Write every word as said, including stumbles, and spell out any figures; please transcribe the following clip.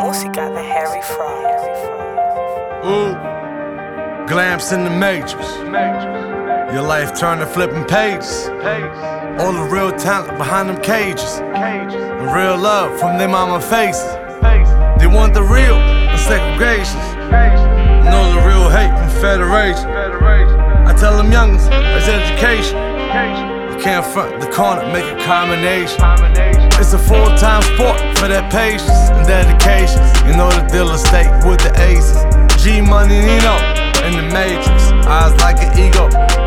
música de Harry Fraud. Ooh, glamps in the matrix. Your life turned to flipping pages. All the real talent behind them cages. And real love from their mama faces. They want the real and segregation. Know the real hate from Federation. I tell them youngins, it's education. You can't front the corner, make a combination. It's a full-time sport for that patience and dedication. You know the dealer state with the aces. G Money Nino in the Matrix. Eyes like an ego,